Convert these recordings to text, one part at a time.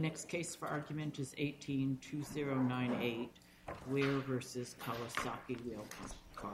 next case for argument is 18-2098, Ware v. Kawasaki Rail Car.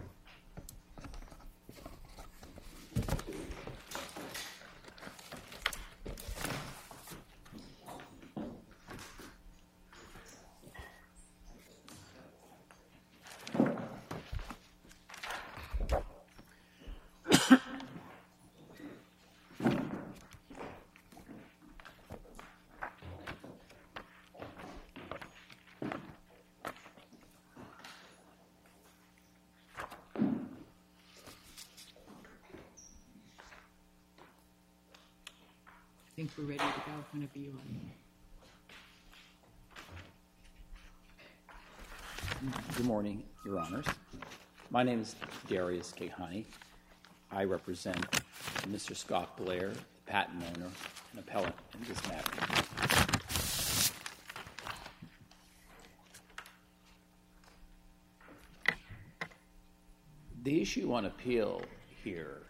I think we're ready to go whenever you are. Good morning, Your Honors. My name is Darius Kahani. I represent Mr. Scott Blair, the patent owner and appellant in this matter. The issue on appeal here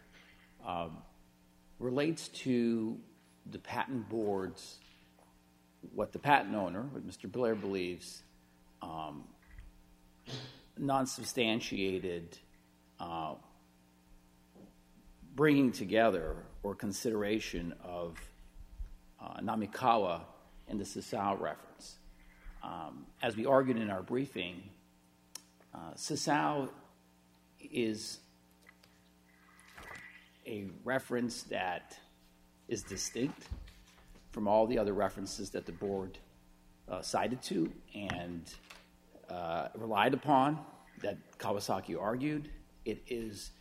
relates to the patent board's, what the patent owner, what Mr. Blair believes, non-substantiated bringing together or consideration of Namikawa and the Sasao reference. As we argued in our briefing, Sasao is a reference that is distinct from all the other references that the board cited to and relied upon, that Kawasaki argued. It is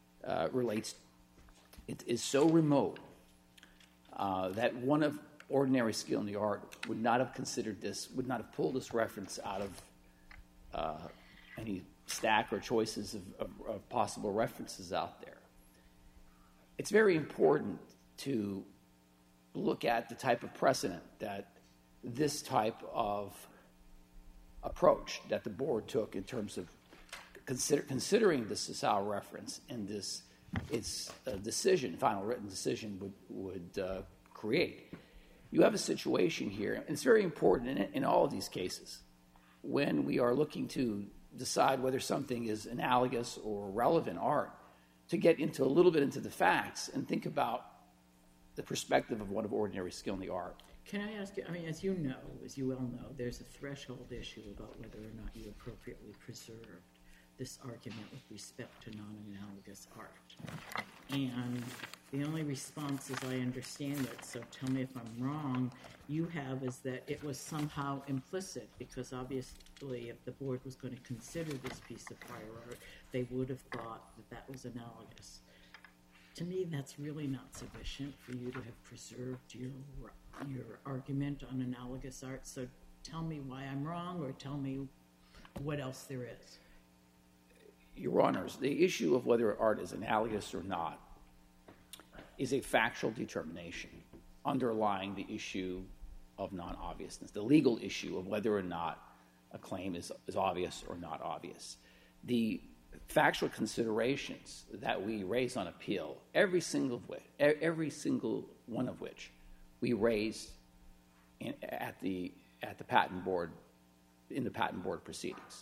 so remote that one of ordinary skill in the art would not have considered this, would not have pulled this reference out of any stack or choices of possible references out there. It's very important to look at the type of precedent that this type of approach that the board took in terms of considering the Sasao reference in its decision, final written decision would create. You have a situation here, and it's very important in all of these cases, when we are looking to decide whether something is analogous or relevant art, to get into a little bit into the facts and think about the perspective of one of ordinary skill in the art. Can I ask you, I mean, as you well know, there's a threshold issue about whether or not you appropriately preserved this argument with respect to non-analogous art. And the only response, as I understand it, so tell me if I'm wrong, you have is that it was somehow implicit, because obviously if the board was going to consider this piece of prior art, they would have thought that was analogous. To me, that's really not sufficient for you to have preserved your argument on analogous art. So tell me why I'm wrong, or tell me what else there is. Your Honors, the issue of whether art is analogous or not is a factual determination underlying the issue of non-obviousness, the legal issue of whether or not a claim is obvious or not obvious. The factual considerations that we raise on appeal, every single one of which we raised at the patent board, in the patent board proceedings.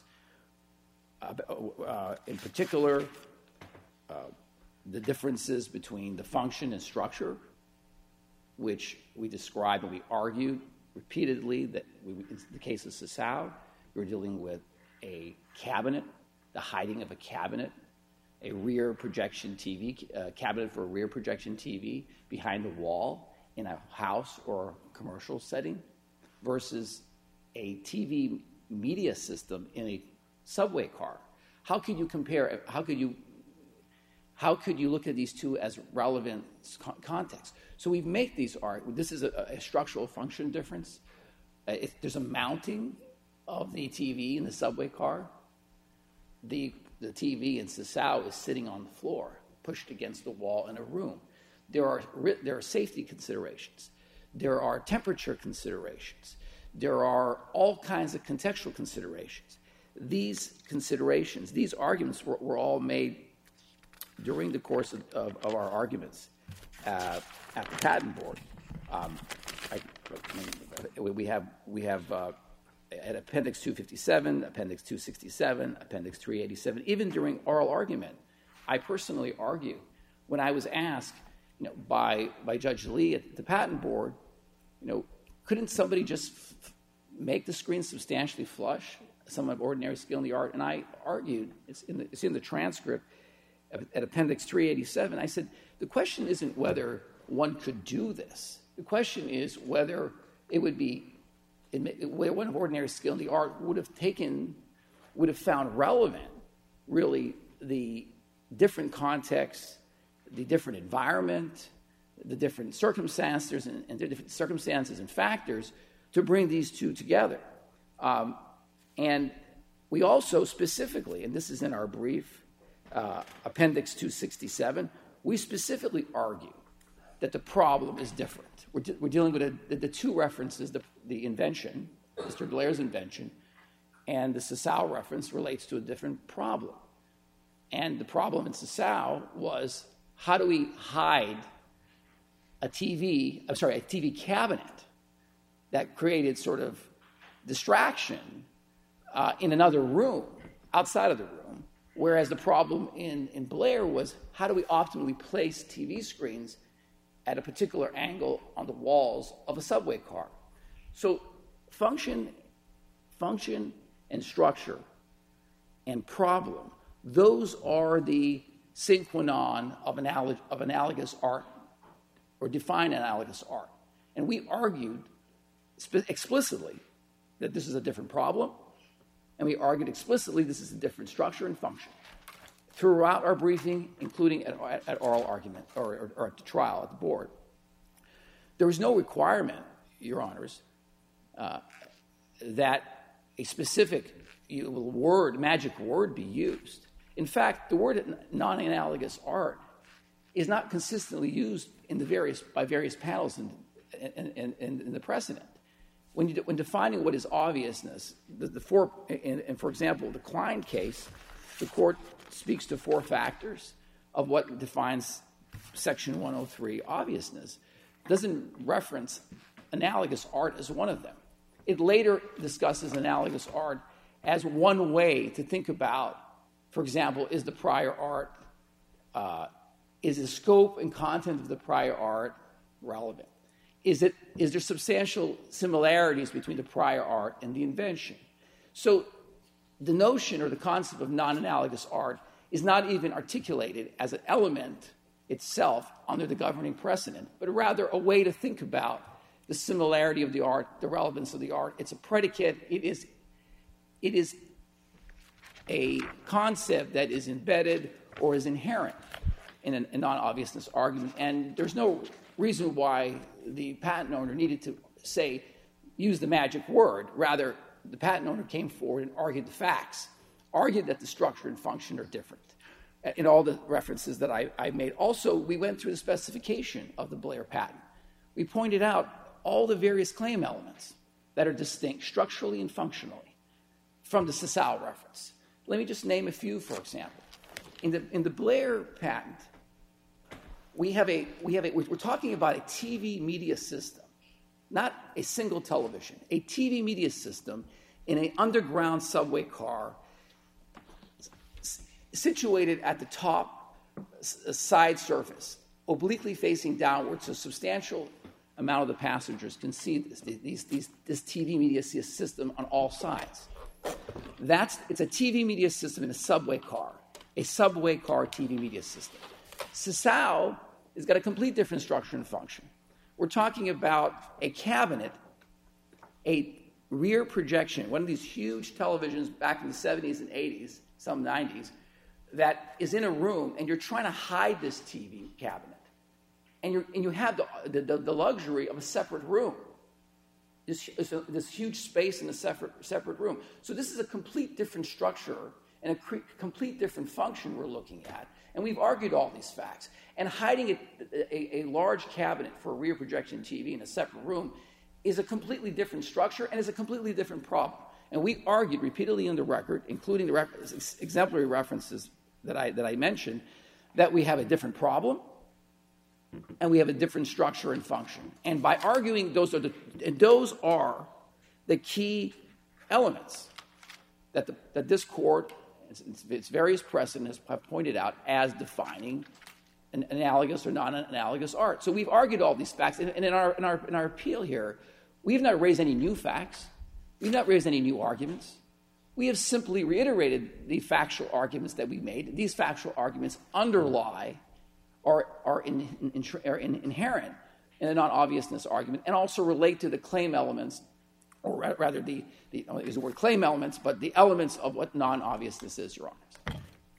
In particular, the differences between the function and structure, which we described and we argued repeatedly that in the case of Sasao, we were dealing with a cabinet, the hiding of a cabinet, a rear projection TV, cabinet for a rear projection TV behind a wall in a house or commercial setting, versus a TV media system in a subway car. How could you compare? How could you look at these two as relevant contexts? So we make these art. This is a structural function difference. There's a mounting of the TV in the subway car. The TV in Sasao is sitting on the floor, pushed against the wall in a room. There are safety considerations. There are temperature considerations. There are all kinds of contextual considerations. These considerations, these arguments were all made during the course of our arguments at the patent board. we have at Appendix 257, Appendix 267, Appendix 387, even during oral argument, I personally argue when I was asked, by Judge Lee at the Patent Board, couldn't somebody just make the screen substantially flush? Someone of ordinary skill in the art, and I argued, it's in the transcript at Appendix 387. I said the question isn't whether one could do this. The question is whether it would be, one of ordinary skill in the art would have found relevant, really, the different contexts, the different environment, the different circumstances, and the different circumstances and factors to bring these two together. And we also specifically, and this is in our brief, Appendix 267, we specifically argue that the problem is different. We're dealing with the two references, the invention, Mr. Blair's invention, and the Sassow reference relates to a different problem. And the problem in Sassow was, how do we hide a TV cabinet that created sort of distraction in another room, outside of the room, whereas the problem in Blair was, how do we optimally place TV screens at a particular angle on the walls of a subway car? So function and structure and problem, those are the sine qua non of analogous art, or define analogous art. And we argued explicitly that this is a different problem, and we argued explicitly this is a different structure and function throughout our briefing, including at oral argument or at the trial at the board. There was no requirement, Your Honors, that a specific magic word be used. In fact, the word non-analogous art is not consistently used by various panels in the precedent. When defining what is obviousness, for example, the Klein case, the court speaks to 4 factors of what defines Section 103 obviousness. It doesn't reference analogous art as one of them. It later discusses analogous art as one way to think about, for example, is the prior art, is the scope and content of the prior art relevant? Is there substantial similarities between the prior art and the invention? So the notion or the concept of non-analogous art is not even articulated as an element itself under the governing precedent, but rather a way to think about the similarity of the art, the relevance of the art. It's a predicate. It is a concept that is embedded or is inherent in a non-obviousness argument, and there's no reason why the patent owner needed to use the magic word. Rather, the patent owner came forward and argued the facts, argued that the structure and function are different in all the references that I made. Also, we went through the specification of the Blair patent. We pointed out all the various claim elements that are distinct structurally and functionally from the Sassow reference. Let me just name a few, for example. In the Blair patent, we're talking about a TV media system, not a single television, a TV media system in an underground subway car situated at the top side surface, obliquely facing downwards, so a substantial amount of the passengers can see this TV media system on all sides. It's a TV media system in a subway car TV media system. Sassow has got a complete different structure and function. We're talking about a cabinet, a rear projection, one of these huge televisions back in the 70s and 80s, some 90s, that is in a room, and you're trying to hide this TV cabinet. And you have the luxury of a separate room, this huge space in a separate room. So this is a complete different structure and a complete different function we're looking at. And we've argued all these facts. And hiding a large cabinet for a rear projection TV in a separate room is a completely different structure and is a completely different problem. And we argued repeatedly in the record, including the exemplary references that I mentioned, that we have a different problem and we have a different structure and function. And by arguing those are the key elements that this court, its various precedents have pointed out as defining an analogous or non-analogous art. So we've argued all these facts, and in our appeal here, we have not raised any new facts. We've not raised any new arguments. We have simply reiterated the factual arguments that we made. These factual arguments underlie or are inherent in the non-obviousness argument, and also relate to the claim elements, or rather I don't use the word claim elements, but the elements of what non-obviousness is, Your Honors.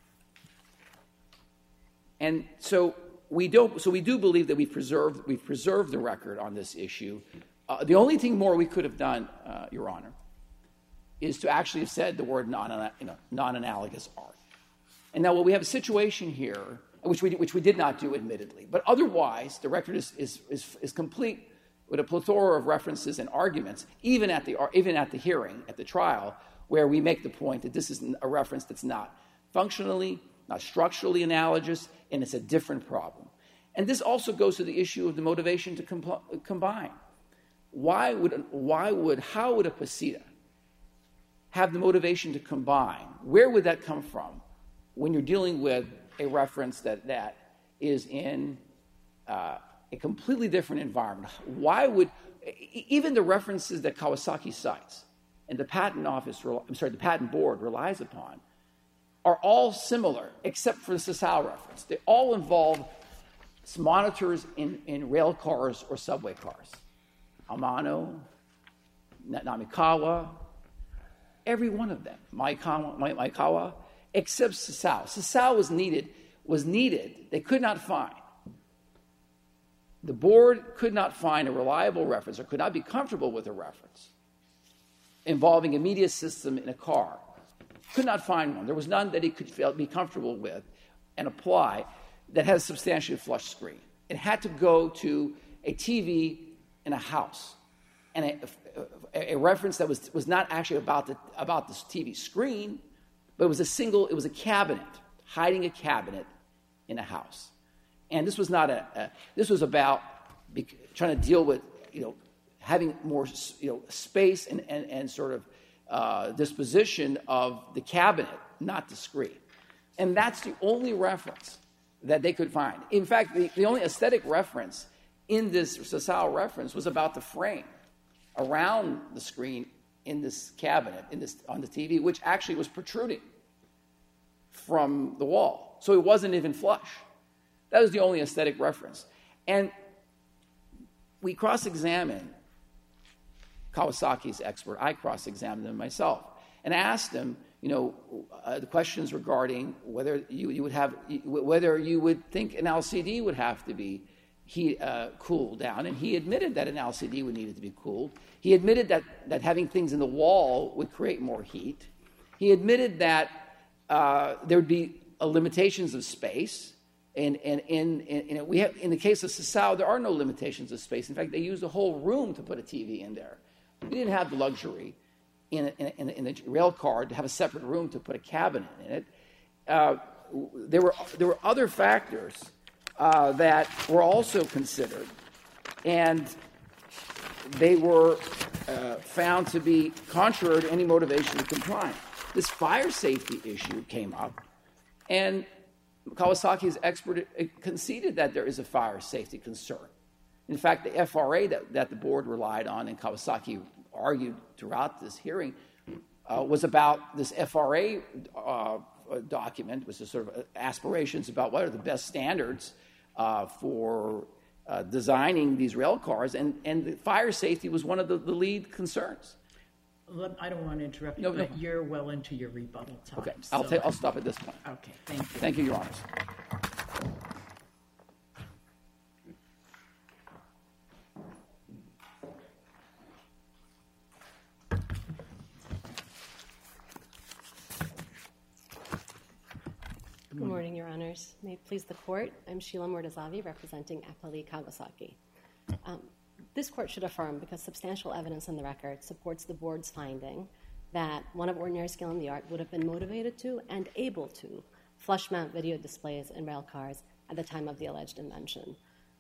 And so we do believe that we've preserved the record on this issue. The only thing more we could have done, Your Honor, is to actually have said the word non-analogous art. And now, we have a situation here, which we did not do, admittedly, but otherwise the record is complete with a plethora of references and arguments, even at the hearing, at the trial, where we make the point that this is a reference that's not functionally, not structurally analogous, and it's a different problem. And this also goes to the issue of the motivation to combine. How would a posita have the motivation to combine? Where would that come from when you're dealing with a reference that is in a completely different environment? Why would even the references that Kawasaki cites and the patent board relies upon are all similar, except for the Sasao reference. They all involve monitors in rail cars or subway cars. Amano, Namikawa, every one of them, Maikawa, except Sasao. Sasao was needed. They could not find. The board could not find a reliable reference, or could not be comfortable with a reference involving a media system in a car. Could not find one. There was none that he could be comfortable with and apply that has a substantially flush screen. It had to go to a TV in a house, and a reference that was not actually about this TV screen, but it was a cabinet, hiding a cabinet in a house. And this was not this was about trying to deal with having more space and sort of disposition of the cabinet, not the screen. And that's the only reference that they could find. In fact, the only aesthetic reference in this Sasao reference was about the frame around the screen in this cabinet, on the TV, which actually was protruding from the wall. So it wasn't even flush. That was the only aesthetic reference. And we cross-examined Kawasaki's expert. I cross-examined him myself and asked him, the questions regarding whether you would think an LCD would have to be cooled down, and he admitted that an LCD would need to be cooled. He admitted that having things in the wall would create more heat. He admitted that there would be limitations of space. And we have, in the case of Sasao, there are no limitations of space. In fact, they used a whole room to put a TV in there. We didn't have the luxury in the rail car to have a separate room to put a cabinet in it. There were other factors that were also considered, and they were found to be contrary to any motivation to comply. This fire safety issue came up, and Kawasaki's expert conceded that there is a fire safety concern. In fact, the FRA that the board relied on, and Kawasaki argued throughout this hearing, was about this FRA document, which is sort of aspirations about what are the best standards for designing these rail cars, and the fire safety was one of the lead concerns. I don't want to interrupt you, but you're well into your rebuttal time. Okay, I'll stop at this point. Okay, thank you. Thank you, Your Honors. Good morning, Your Honors. May it please the Court, I'm Sheila Mortazavi, representing Appali Kawasaki. This Court should affirm, because substantial evidence in the record supports the Board's finding that one of ordinary skill in the art would have been motivated to and able to flush mount video displays in rail cars at the time of the alleged invention.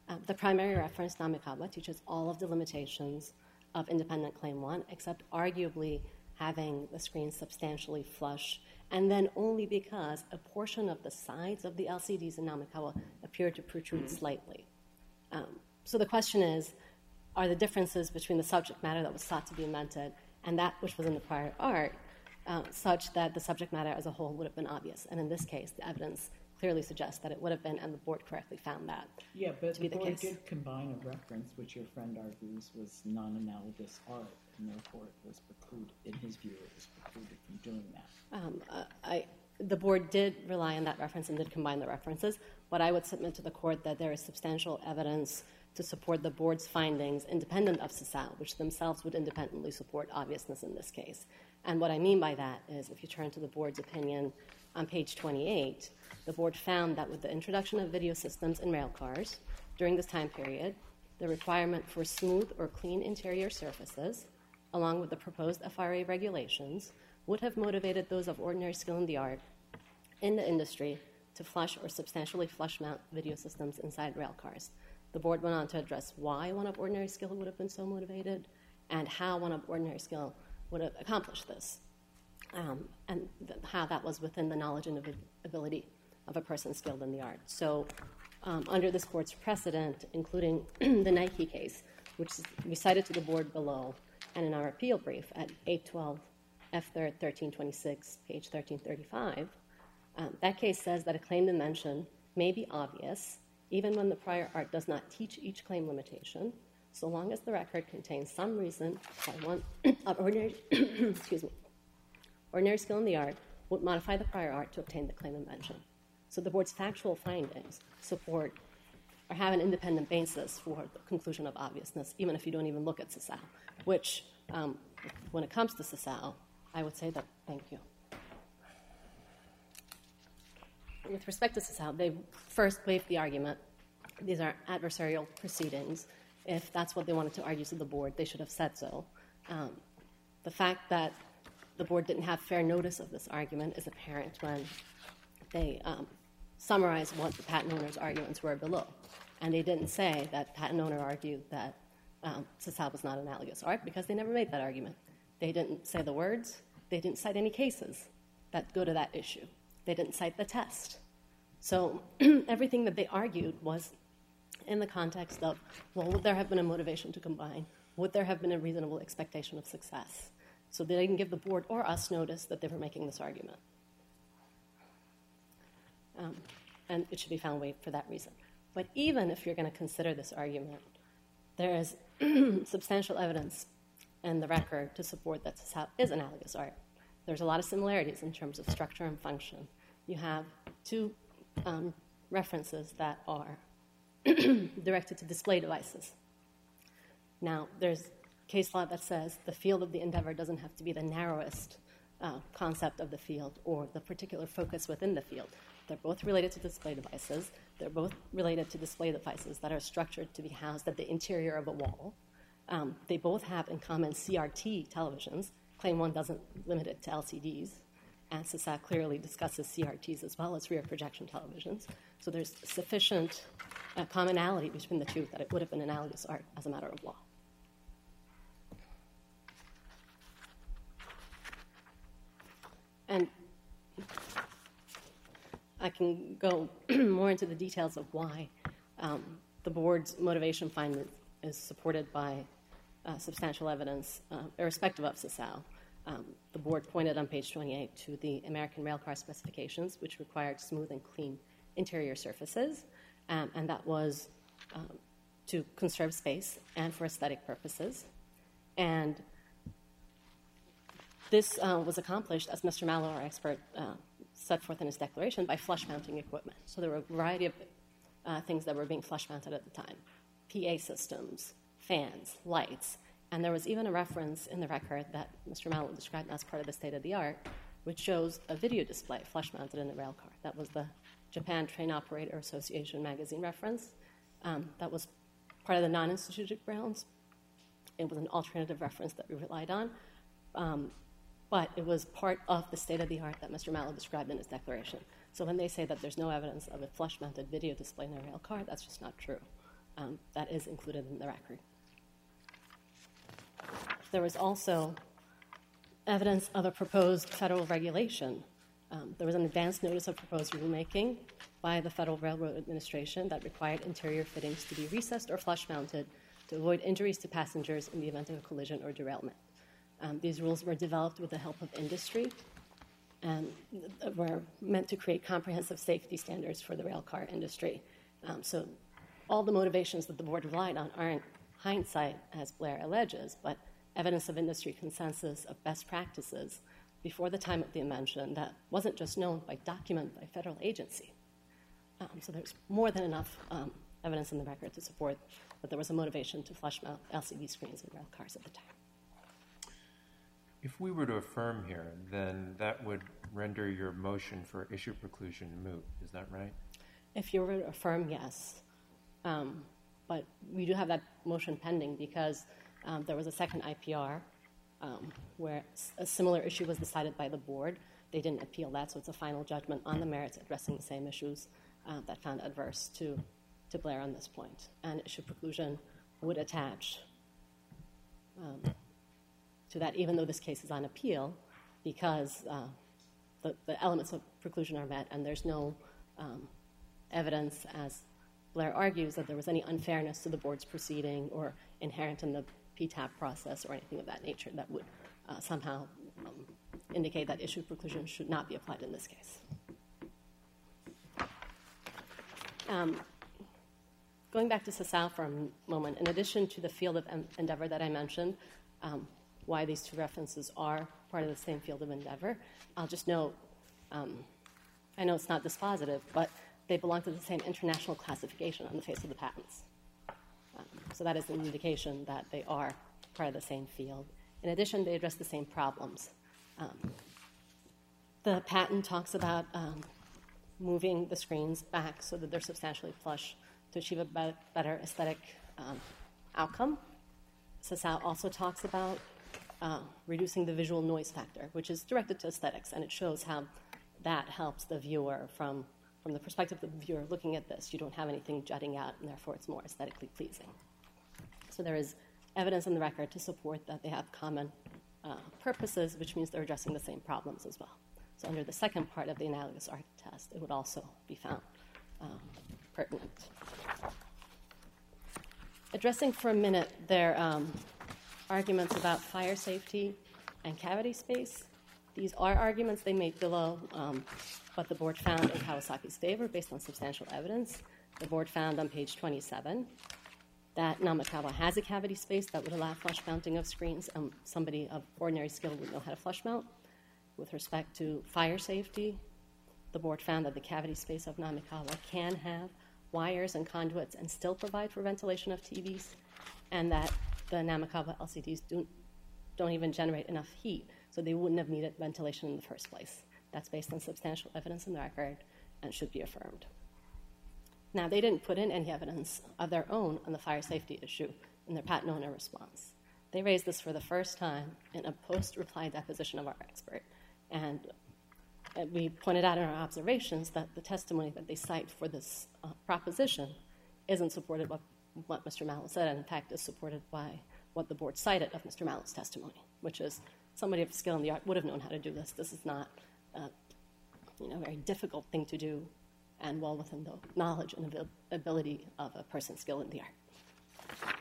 The primary reference, Namikawa, teaches all of the limitations of independent Claim 1, except arguably having the screen substantially flush, and then only because a portion of the sides of the LCDs in Namikawa appear to protrude slightly. So the question is, are the differences between the subject matter that was sought to be invented and that which was in the prior art such that the subject matter as a whole would have been obvious? And in this case, the evidence clearly suggests that it would have been, and the board correctly found that but to be the board case. did combine a reference, which your friend argues was non-analogous art, and therefore it was precluded, in his view, it was precluded from doing that. The board did rely on that reference and did combine the references, but I would submit to the court that there is substantial evidence to support the board's findings independent of Sasao, which themselves would independently support obviousness in this case. And what I mean by that is, if you turn to the board's opinion on page 28, the board found that with the introduction of video systems in rail cars during this time period, the requirement for smooth or clean interior surfaces, along with the proposed FRA regulations, would have motivated those of ordinary skill in the art in the industry to flush or substantially flush mount video systems inside rail cars. The board went on to address why one of ordinary skill would have been so motivated and how one of ordinary skill would have accomplished this, and how that was within the knowledge and ability of a person skilled in the art. So under this court's precedent, including the Nike case, which we cited to the board below, and in our appeal brief at 812 F3rd 1326, page 1335, that case says that a claimed invention may be obvious even when the prior art does not teach each claim limitation, so long as the record contains some reason why one of ordinary, ordinary skill in the art would modify the prior art to obtain the claimed invention. So the board's factual findings support or have an independent basis for the conclusion of obviousness, even if you don't even look at Sasao, which, when it comes to Sasao, I would say that thank you. With respect to Sasao, they first waived the argument. These are adversarial proceedings. If that's what they wanted to argue to the board, they should have said so. The fact that the board didn't have fair notice of this argument is apparent when they summarize what the patent owner's arguments were below. And they didn't say that patent owner argued that Sasao was not analogous art because they never made that argument. They didn't say the words. They didn't cite any cases that go to that issue. They didn't cite the test. So everything that they argued was in the context of, well, would there have been a motivation to combine? Would there have been a reasonable expectation of success? So they didn't give the board or us notice that they were making this argument. And it should be found waived for that reason. But even if you're going to consider this argument, there is substantial evidence in the record to support that Sasao is analogous art. There's a lot of similarities in terms of structure and function. You have two references that are directed to display devices. Now, there's case law that says the field of the endeavor doesn't have to be the narrowest concept of the field or the particular focus within the field. They're both related to display devices. They're both related to display devices that are structured to be housed at the interior of a wall. They both have in common CRT televisions. Claim 1 doesn't limit it to LCDs, and Sasao clearly discusses CRTs as well as rear projection televisions. So there's sufficient commonality between the two that it would have been analogous art as a matter of law. And I can go more into the details of why the board's motivation finding is supported by substantial evidence, irrespective of Sasao. The board pointed on page 28 to the American railcar specifications, which required smooth and clean interior surfaces, and that was to conserve space and for aesthetic purposes. And this was accomplished, as Mr. Mallow, our expert, set forth in his declaration, by flush-mounting equipment. So there were a variety of things that were being flush-mounted at the time. PA systems, fans, lights, and there was even a reference in the record that Mr. Mallow described as part of the state-of-the-art, which shows a video display flush-mounted in the rail car. That was the Japan Train Operator Association magazine reference. That was part of the non-instituted grounds. It was an alternative reference that we relied on. But it was part of the state-of-the-art that Mr. Mallow described in his declaration. So when they say that there's no evidence of a flush-mounted video display in a rail car, that's just not true. that is included in the record. There was also evidence of a proposed federal regulation. There was an advance notice of proposed rulemaking by the Federal Railroad Administration that required interior fittings to be recessed or flush-mounted to avoid injuries to passengers in the event of a collision or derailment. These rules were developed with the help of industry and were meant to create comprehensive safety standards for the rail car industry. So all the motivations that the board relied on aren't hindsight, as Blair alleges, but evidence of industry consensus of best practices before the time of the invention that wasn't just known by document by federal agency. So there's more than enough evidence in the record to support that there was a motivation to flush mount LCD screens in rail cars at the time. If we were to affirm here, then that would render your motion for issue preclusion moot. Is that right? If you were to affirm, yes. But we do have that motion pending because there was a second IPR where a similar issue was decided by the board. They didn't appeal that, so it's a final judgment on the merits addressing the same issues that found adverse to Blair on this point. And issue preclusion would attach to that, even though this case is on appeal, because the elements of preclusion are met, and there's no evidence, as Blair argues, that there was any unfairness to the board's proceeding or inherent in the PTAP process or anything of that nature that would somehow indicate that issue preclusion should not be applied in this case. Going back to Sasao for a moment, in addition to the field of endeavor that I mentioned, why these two references are part of the same field of endeavor, I'll just note, I know it's not dispositive, but they belong to the same international classification on the face of the patents. So that is an indication that they are part of the same field. In addition, they address the same problems. The patent talks about moving the screens back so that they're substantially flush to achieve a better aesthetic outcome. Sasao also talks about reducing the visual noise factor, which is directed to aesthetics, and it shows how that helps the viewer from the perspective of the viewer looking at this. You don't have anything jutting out, and therefore it's more aesthetically pleasing. So there is evidence in the record to support that they have common purposes, which means they're addressing the same problems as well. So under the second part of the analogous art test, it would also be found pertinent. Addressing for a minute their arguments about fire safety and cavity space, these are arguments they made below, but the board found in Kawasaki's favor based on substantial evidence. The board found on page 27 that Namakawa has a cavity space that would allow flush mounting of screens, and somebody of ordinary skill would know how to flush mount. With respect to fire safety, the board found that the cavity space of Namakawa can have wires and conduits and still provide for ventilation of TVs, and that the Namakawa LCDs don't even generate enough heat, so they wouldn't have needed ventilation in the first place. That's based on substantial evidence in the record and should be affirmed. Now, they didn't put in any evidence of their own on the fire safety issue in their patent owner response. They raised this for the first time in a post-reply deposition of our expert, and we pointed out in our observations that the testimony that they cite for this proposition isn't supported by what Mr. Mallow said, and in fact is supported by what the board cited of Mr. Mallow's testimony, which is somebody of skill in the art would have known how to do this. This is not a very difficult thing to do, and well within the knowledge and ability of a person skilled in the art.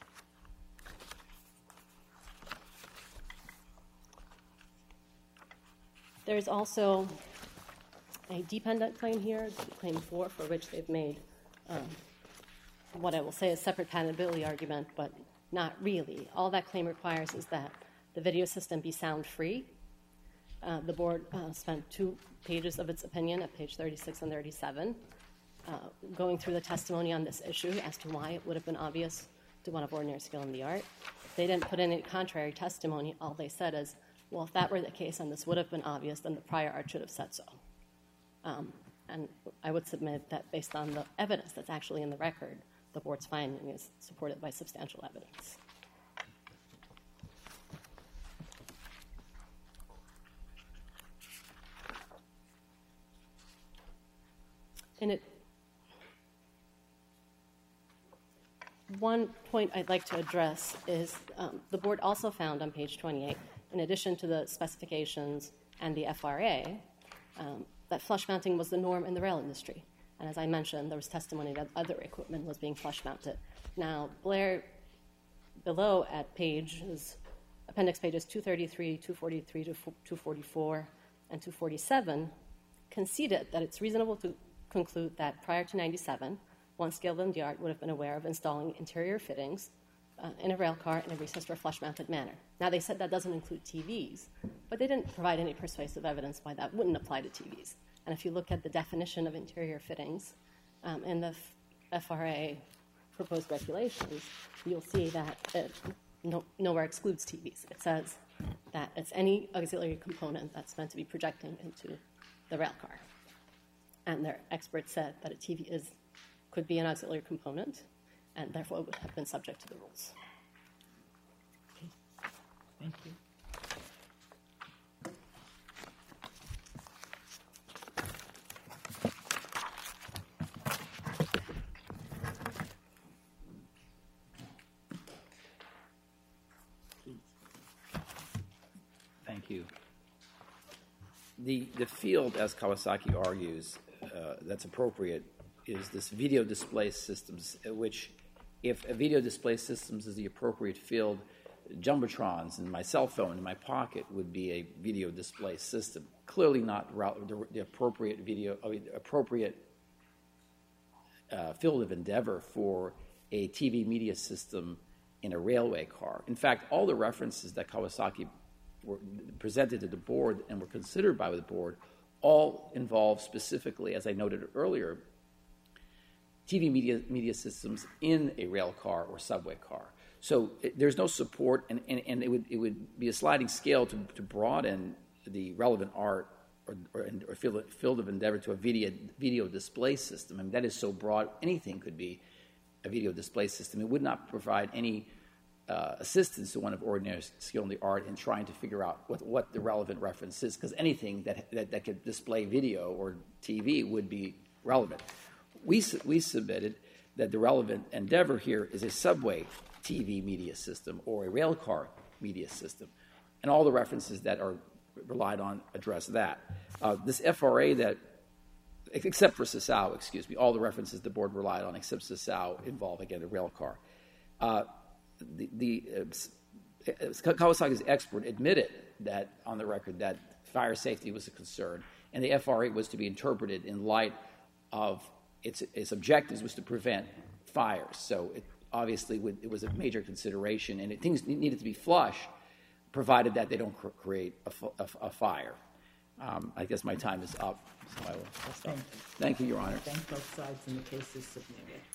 There's also a dependent claim here, claim 4, for which they've made what I will say is separate patentability argument, but not really. All that claim requires is that the video system be sound-free. The board spent 2 pages of its opinion at page 36 and 37 going through the testimony on this issue as to why it would have been obvious to one of ordinary skill in the art. They didn't put in any contrary testimony. All they said is, well, if that were the case and this would have been obvious, then the prior art should have said so. And I would submit that based on the evidence that's actually in the record, the board's finding is supported by substantial evidence. one point I'd like to address is the board also found on page 28, in addition to the specifications and the FRA, that flush mounting was the norm in the rail industry. And as I mentioned, there was testimony that other equipment was being flush mounted. Now, Blair, below at appendix pages 233, 243 to 244, and 247, conceded that it's reasonable to conclude that prior to 97, one skilled in the art would have been aware of installing interior fittings in a rail car in a recessed or flush-mounted manner. Now, they said that doesn't include TVs, but they didn't provide any persuasive evidence why that wouldn't apply to TVs. And if you look at the definition of interior fittings in the FRA proposed regulations, you'll see that it nowhere excludes TVs. It says that it's any auxiliary component that's meant to be projecting into the rail car. And their experts said that a TV could be an auxiliary component, and therefore it would have been subject to the rules. Okay. Thank you. Thank you. The field, as Kawasaki argues, that's appropriate is this video display systems, which if a video display systems is the appropriate field, Jumbotrons in my cell phone in my pocket would be a video display system. Clearly not the appropriate field of endeavor for a TV media system in a railway car. In fact, all the references that Kawasaki were presented to the board and were considered by the board all involve specifically, as I noted earlier, TV media systems in a rail car or subway car. So there's no support, and it would be a sliding scale to broaden the relevant art or field of endeavor to a video display system. I mean, that is so broad, anything could be a video display system. It would not provide any assistance to one of ordinary skill in the art in trying to figure out what the relevant reference is, because anything that could display video or TV would be relevant. We submitted that the relevant endeavor here is a subway TV media system or a rail car media system, and all the references that are relied on address that. This FRA that, except for Sasao, all the references the board relied on except Sasao involve, again, a rail car. Kawasaki's expert admitted that, on the record, that fire safety was a concern, and the FRA was to be interpreted in light of its objectives was to prevent fires. So obviously it was a major consideration, and things needed to be flush, provided that they don't create a fire. I guess my time is up, so I will stop. Thank you. Thank you, Your Honor. Thank both sides, and the case is submitted.